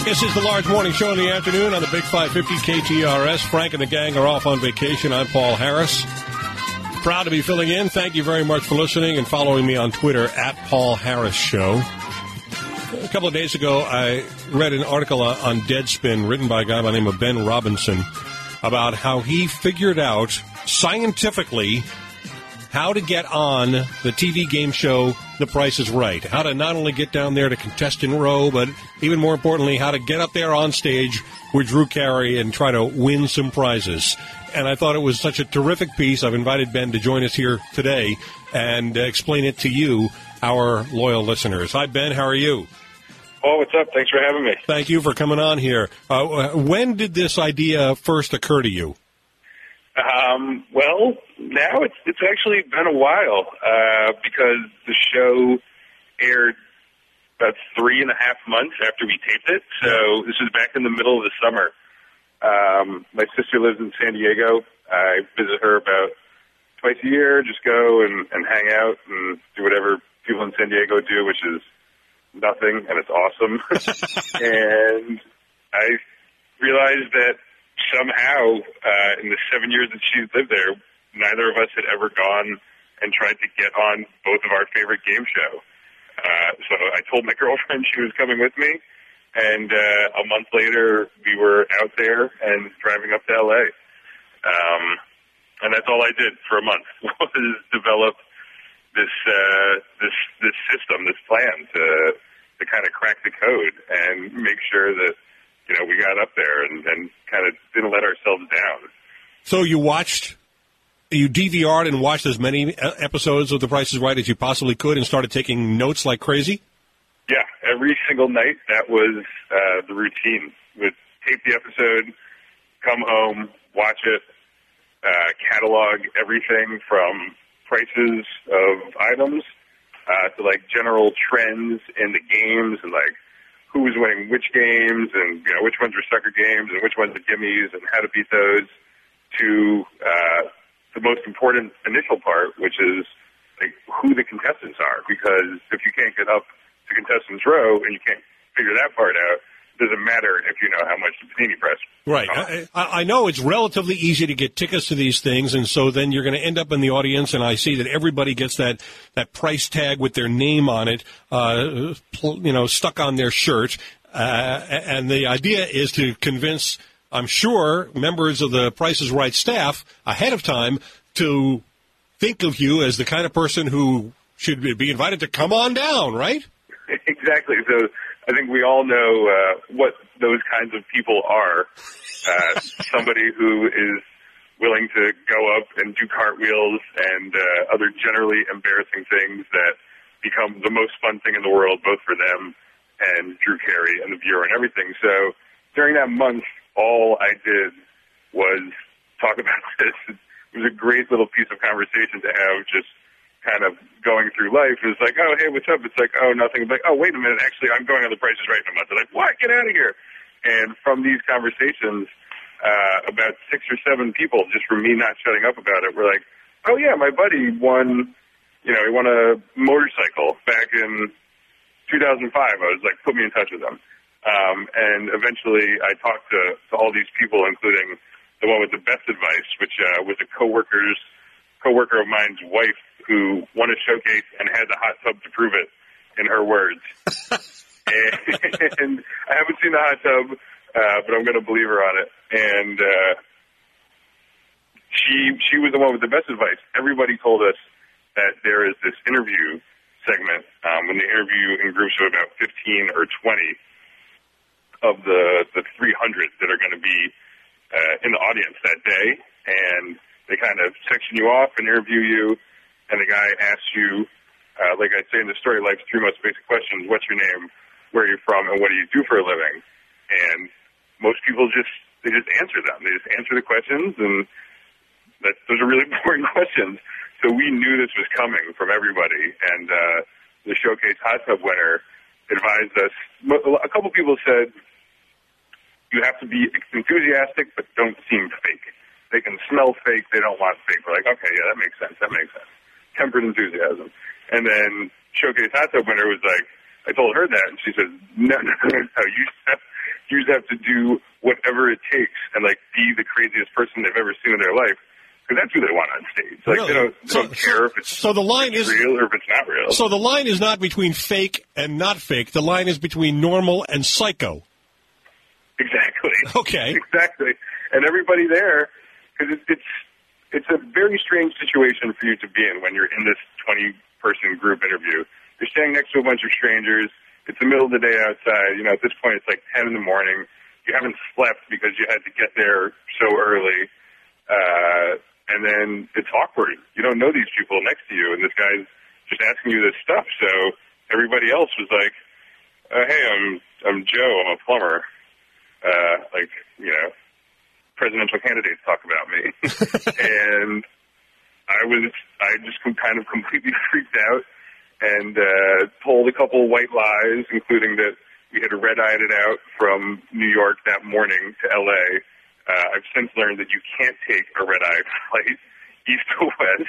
This is the Large Morning Show in the afternoon on the Big 550 KTRS. Frank and the gang are off on vacation. I'm Paul Harris. Proud to be filling in. Thank you very much for listening and following me on Twitter at Paul Harris Show. A couple of days ago, I read an article on Deadspin written by a guy by the name of Ben Robinson about how he figured out scientifically how to get on the TV game show The Price is Right. How to not only get down there to contestant row, but even more importantly, how to get up there on stage with Drew Carey and try to win some prizes. And I thought it was such a terrific piece. I've invited Ben to join us here today and explain it to you, our loyal listeners. Hi, Ben. How are you? Oh, what's up? Thanks for having me. Thank you for coming on here. When did this idea first occur to you? Well, now it's actually been a while because the show aired about 3.5 months after we taped it. So this was back in the middle of the summer. My sister lives in San Diego. I visit her about twice a year, just go and hang out and do whatever people in San Diego do, which is nothing, and it's awesome. And I realized that somehow, in the 7 years that she's lived there, neither of us had ever gone and tried to get on both of our favorite game show. So I told my girlfriend she was coming with me, and a month later we were out there and driving up to L.A. And that's all I did for a month, was develop this system, this plan to kind of crack the code and make sure that, you know, we got up there and kind of didn't let ourselves down. So you DVR'd and watched as many episodes of The Price is Right as you possibly could and started taking notes like crazy? Yeah, every single night that was the routine. Would tape the episode, come home, watch it, catalog everything from prices of items to, like, general trends in the games and, like, who was winning which games and, you know, which ones were sucker games and which ones are gimmies and how to beat those, to the most important initial part, which is, like, who the contestants are. Because if you can't get up to contestants row and you can't figure that part out, it doesn't matter if you know how much the panini press. Right. I know it's relatively easy to get tickets to these things, and so then you're going to end up in the audience, and I see that everybody gets that price tag with their name on it, stuck on their shirt. And the idea is to convince, I'm sure, members of the Price is Right staff ahead of time to think of you as the kind of person who should be invited to come on down, right? Exactly. So I think we all know what those kinds of people are. Somebody who is willing to go up and do cartwheels and other generally embarrassing things that become the most fun thing in the world, both for them and Drew Carey and the viewer and everything. So during that month, all I did was talk about this. It was a great little piece of conversation to have, just kind of going through life. It's like, oh, hey, what's up? It's like, oh, nothing. It's like, oh, wait a minute. Actually, I'm going on The Price is Right in a month. They're like, what? Get out of here. And from these conversations, about 6 or 7 people, just from me not shutting up about it, were like, oh, yeah, my buddy won, he won a motorcycle back in 2005. I was like, put me in touch with him. And eventually I talked to all these people, including the one with the best advice, which was a coworker of mine's wife, who won a showcase and had the hot tub to prove it, in her words. And I haven't seen the hot tub, but I'm going to believe her on it. And she was the one with the best advice. Everybody told us that there is this interview segment when they interview in groups of about 15 or 20 of the 300 that are going to be in the audience that day. And they kind of section you off and interview you. And the guy asks you, like I say in the story, life's 3 most basic questions: what's your name, where are you from, and what do you do for a living? And most people just answer them. They just answer the questions, and those are really boring questions. So we knew this was coming from everybody, and the showcase hot tub winner advised us. A couple people said, you have to be enthusiastic, but don't seem fake. They can smell fake. They don't want fake. We're like, okay, yeah, that makes sense. Tempered enthusiasm. And then showcase hot tub winner was like, I told her that, and she said, no, you just have to do whatever it takes and, like, be the craziest person they've ever seen in their life. Because that's who they want on stage. Like, really? they don't care if it's the line is real or if it's not real. So the line is not between fake and not fake. The line is between normal and psycho. Exactly. Okay. Exactly. And everybody there, because it's a very strange situation for you to be in when you're in this 20-person group interview. You're standing next to a bunch of strangers. It's the middle of the day outside. You know, at this point, it's like 10 in the morning. You haven't slept because you had to get there so early. And then it's awkward. You don't know these people next to you, and this guy's just asking you this stuff. So everybody else was like, hey, I'm Joe. I'm a plumber. Like, you know, presidential candidates talk about me. And I just kind of completely freaked out and told a couple of white lies, including that we had red-eyed it out from New York that morning to L.A., I've since learned that you can't take a red-eye flight east to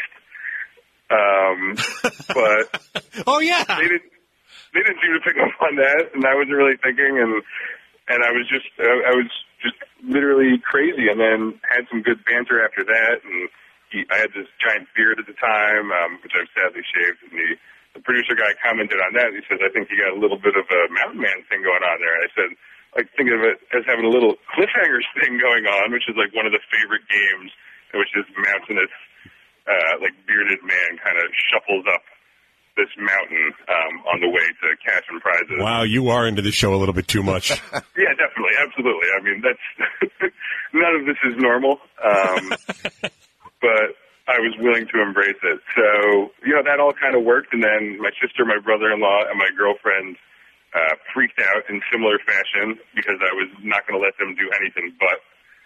west. But oh yeah, they didn't seem to pick up on that, and I wasn't really thinking, and I was just literally crazy, and then had some good banter after that. And I had this giant beard at the time, which I've sadly shaved, and the producer guy commented on that. He says, "I think you got a little bit of a mountain man thing going on there." And I said, like, think of it as having a little cliffhangers thing going on, which is like one of the favorite games, in which this mountainous, like bearded man kind of shuffles up this mountain on the way to cashing prizes. Wow, you are into the show a little bit too much. Yeah, definitely, absolutely. I mean, that's none of this is normal, but I was willing to embrace it. So, you know, that all kind of worked, and then my sister, my brother-in-law, and my girlfriend freaked out in similar fashion because I was not going to let them do anything but.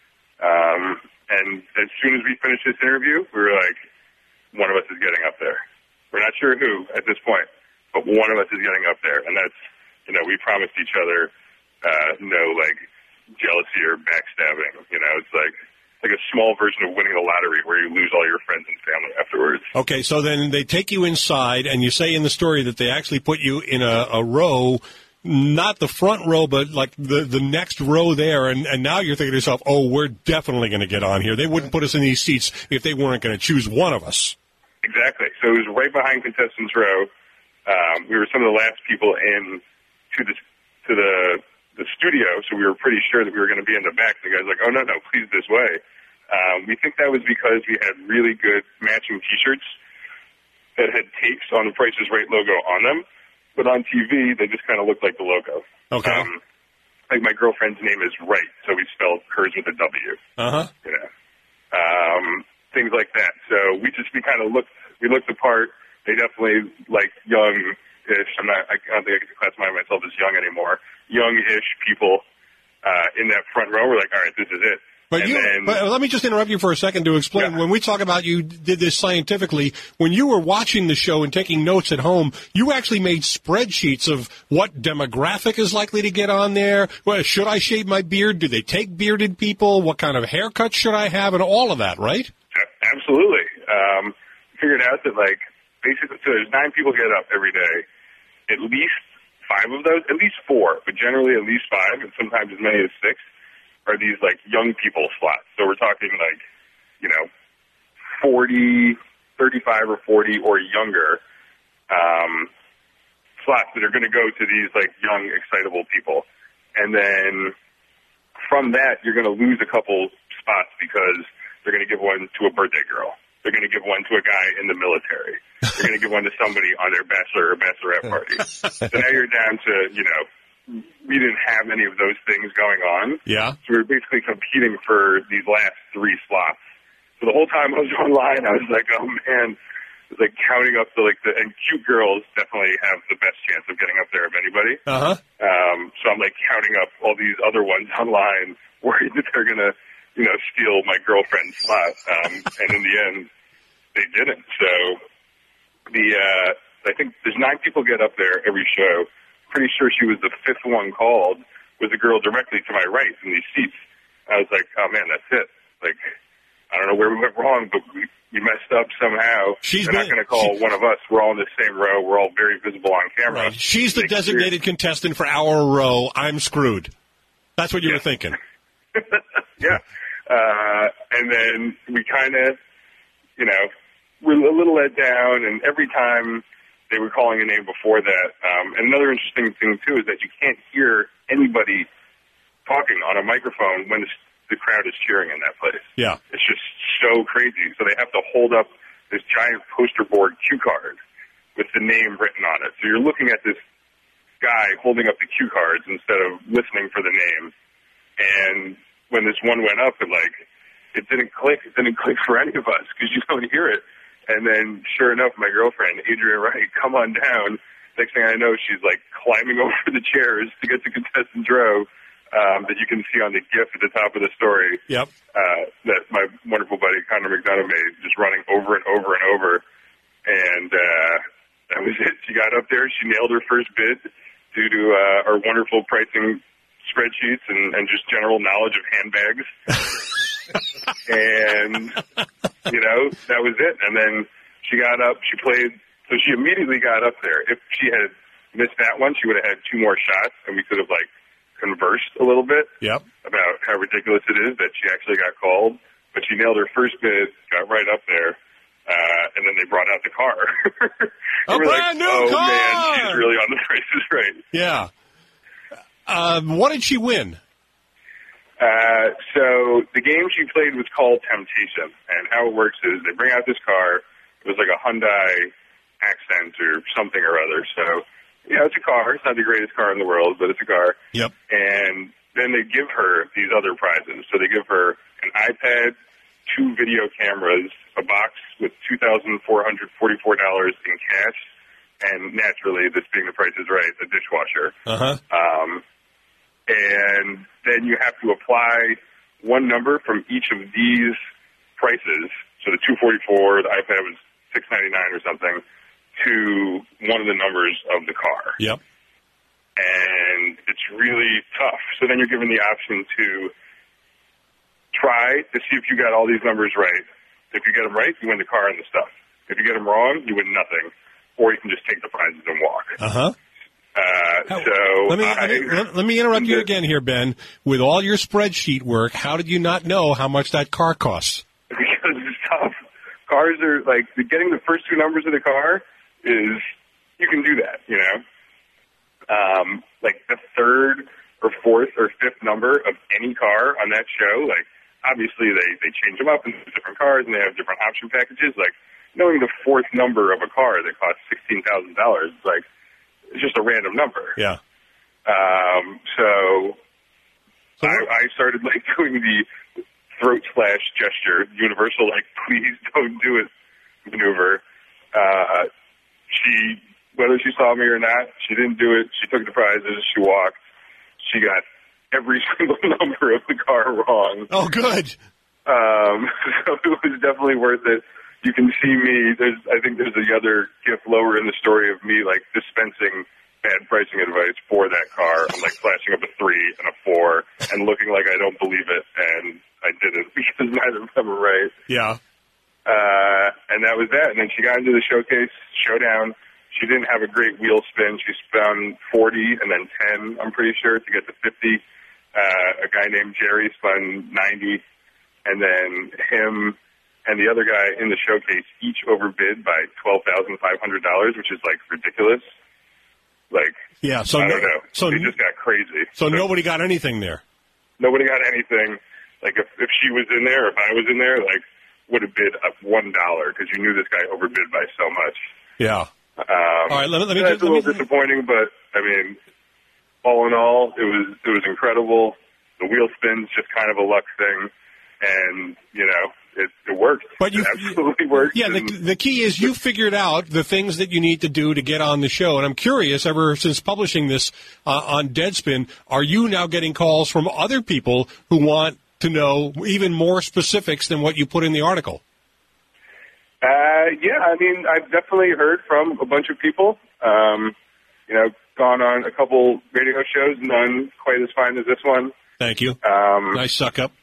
And as soon as we finished this interview, we were like, one of us is getting up there. We're not sure who at this point, but one of us is getting up there. And that's, you know, we promised each other no, like, jealousy or backstabbing. You know, it's like a small version of winning the lottery where you lose all your friends and family afterwards. Okay, so then they take you inside, and you say in the story that they actually put you in a row, not the front row, but like the next row there, and now you're thinking to yourself, oh, we're definitely going to get on here. They wouldn't put us in these seats if they weren't going to choose one of us. Exactly. So it was right behind contestants row. We were some of the last people in to the studio, so we were pretty sure that we were going to be in the back. The guy's like, oh, no, please this way. We think that was because we had really good matching T-shirts that had tapes on the Price is Right logo on them, but on TV, they just kind of looked like the logo. Okay. Like my girlfriend's name is Wright, so we spelled hers with a W. Uh-huh. You know, things like that. So we kind of looked the part. They definitely like young-ish. I don't think I can classify myself as young anymore. Young-ish people in that front row were like, all right, this is it. But let me just interrupt you for a second to explain. Yeah. When we talk about you did this scientifically, when you were watching the show and taking notes at home, you actually made spreadsheets of what demographic is likely to get on there. Well, should I shave my beard? Do they take bearded people? What kind of haircut should I have? And all of that, right? Absolutely. Figured out that, like, basically, so there's 9 people get up every day. At least 5 of those, at least 4, but generally at least 5, and sometimes as many as 6. Are these, like, young people slots. So we're talking, like, you know, 40, 35 or 40 or younger slots that are going to go to these, like, young, excitable people. And then from that, you're going to lose a couple spots because they're going to give one to a birthday girl. They're going to give one to a guy in the military. They're going to give one to somebody on their bachelor or bachelorette party. So now you're down to, you know, we didn't have any of those things going on. Yeah. So we were basically competing for these last 3 slots. So the whole time I was online, I was like, oh man, it was like counting up and cute girls definitely have the best chance of getting up there of anybody. Uh-huh. So I'm like counting up all these other ones online, worried that they're going to, you know, steal my girlfriend's slot. And in the end, they didn't. So I think there's 9 people get up there every show. Pretty sure she was the 5th one called, was a girl directly to my right in these seats. I was like, oh man, that's it. Like, I don't know where we went wrong, but we messed up somehow. They're not going to call one of us. We're all in the same row. We're all very visible on camera. Right. She's the designated contestant for our row. I'm screwed. That's what you were thinking. Yeah. And then we kind of, were a little let down, and every time they were calling a name before that. And another interesting thing, too, is that you can't hear anybody talking on a microphone when the crowd is cheering in that place. Yeah. It's just so crazy. So they have to hold up this giant poster board cue card with the name written on it. So you're looking at this guy holding up the cue cards instead of listening for the name. And when this one went up, it didn't click. It didn't click for any of us because you don't hear it. And then, sure enough, my girlfriend, Adrienne Wright, come on down. Next thing I know, she's climbing over the chairs to get to contestants row that you can see on the GIF at the top of the story. Yep. That my wonderful buddy Connor McDonough made, just running over and over and over. And that was it. She got up there. She nailed her first bid due to our wonderful pricing spreadsheets and just general knowledge of handbags. And, that was it. And then she got up, she played, so she immediately got up there. If she had missed that one, she would have had 2 more shots, and we could have, conversed a little bit about how ridiculous it is that she actually got called. But she nailed her first bid, got right up there, and then they brought out the car. A brand new car! Man, she's really on the Price is Right. Yeah. What did she win? So the game she played was called Temptation, and how it works is they bring out this car. It was like a Hyundai Accent or something or other. So, it's a car. It's not the greatest car in the world, but it's a car. Yep. And then they give her these other prizes. So they give her an iPad, 2 video cameras, a box with $2,444 in cash, and naturally, this being the Price is Right, a dishwasher. Uh-huh. And then you have to apply one number from each of these prices. So the $244, the iPad was $699 or something, to one of the numbers of the car. Yep. And it's really tough. So then you're given the option to try to see if you got all these numbers right. If you get them right, you win the car and the stuff. If you get them wrong, you win nothing. Or you can just take the prizes and walk. Uh-huh. Let me interrupt you again here, Ben. With all your spreadsheet work, how did you not know how much that car costs? Because it's tough. Cars are getting the first 2 numbers of the car is, you can do that, the 3rd or 4th or 5th number of any car on that show, obviously they change them up into different cars and they have different option packages. Knowing the 4th number of a car that costs $16,000, it's just a random number. Yeah. So I started doing the throat slash gesture, universal please don't do it maneuver. Whether she saw me or not, she didn't do it. She took the prizes. She walked. She got every single number of the car wrong. Oh, good. So it was definitely worth it. You can see me. I think there's the other GIF lower in the story of me dispensing bad pricing advice for that car. I'm flashing up a 3 and a 4 and looking like I don't believe it, and I didn't because neither of them were right. Yeah. And that was that. And then she got into the showdown. She didn't have a great wheel spin. She spun 40 and then 10, I'm pretty sure, to get to 50. A guy named Jerry spun 90, and then him and the other guy in the showcase each overbid by $12,500, which is ridiculous. Yeah, so I don't know. So they just got crazy. So nobody got anything there. Nobody got anything. If she was in there, if I was in there, would have bid up $1 because you knew this guy overbid by so much. Yeah. All right, that's a little disappointing, but all in all, it was incredible. The wheel spin's just kind of a luck thing, and it worked. But it absolutely worked. Yeah, the key is you figured out the things that you need to do to get on the show. And I'm curious, ever since publishing this on Deadspin, are you now getting calls from other people who want to know even more specifics than what you put in the article? Yeah, I've definitely heard from a bunch of people. Gone on a couple radio shows, none quite as fine as this one. Thank you. Nice suck up.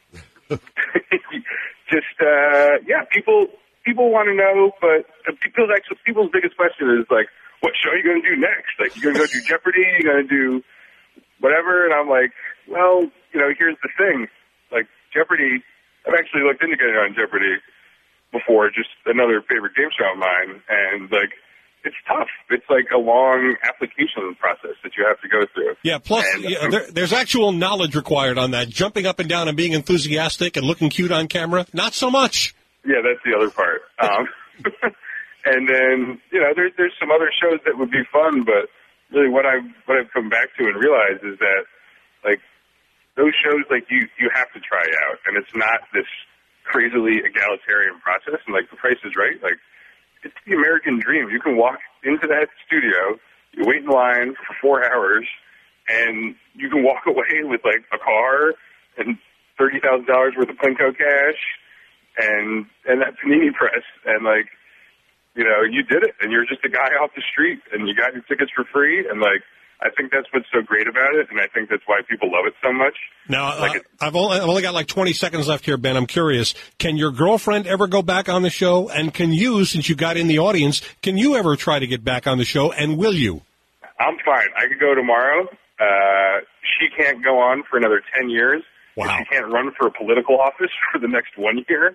People want to know, but people's biggest question is what show are you going to do next? You going to go do Jeopardy? You going to do whatever? And I'm like, well, here's the thing. Like, Jeopardy, I've actually looked into getting on Jeopardy before, just another favorite game show of mine, and, like, it's tough. It's like a long application process that you have to go through. Yeah, plus there's actual knowledge required on that. Jumping up and down and being enthusiastic and looking cute on camera, not so much. Yeah, that's the other part. And then, there's some other shows that would be fun, but really what I've come back to and realized is that, like, those shows, like, you have to try out, and it's not this crazily egalitarian process, and, like, The Price is Right. Like, it's the American dream. You can walk into that studio, you wait in line for 4 hours, and you can walk away with, like, a car and $30,000 worth of Plinko cash and that panini press, and, like, you did it, and you're just a guy off the street, and you got your tickets for free, and, like, I think that's what's so great about it, and I think that's why people love it so much. Now, I've only got like 20 seconds left here, Ben. I'm curious. Can your girlfriend ever go back on the show? And can you, since you got in the audience, can you ever try to get back on the show, and will you? I'm fine. I could go tomorrow. She can't go on for another 10 years. Wow. She can't run for a political office for the next 1 year.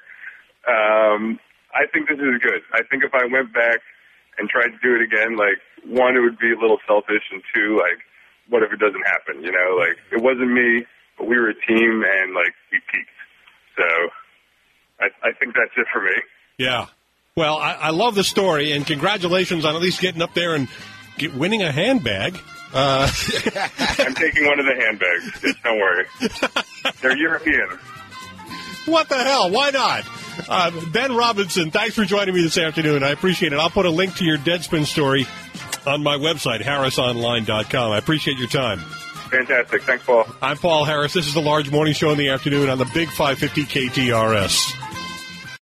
I think this is good. I think if I went back and tried to do it again, like, one, it would be a little selfish, and two, like, what if it doesn't happen, Like, it wasn't me, but we were a team, and, like, we peaked. So I think that's it for me. Yeah. Well, I love the story, and congratulations on at least getting up there and winning a handbag. I'm taking one of the handbags. Don't worry. They're European. What the hell? Why not? Ben Robinson, thanks for joining me this afternoon. I appreciate it. I'll put a link to your Deadspin story on my website, harrisonline.com. I appreciate your time. Fantastic. Thanks, Paul. I'm Paul Harris. This is the Large Morning Show in the afternoon on the Big 550 KTRS.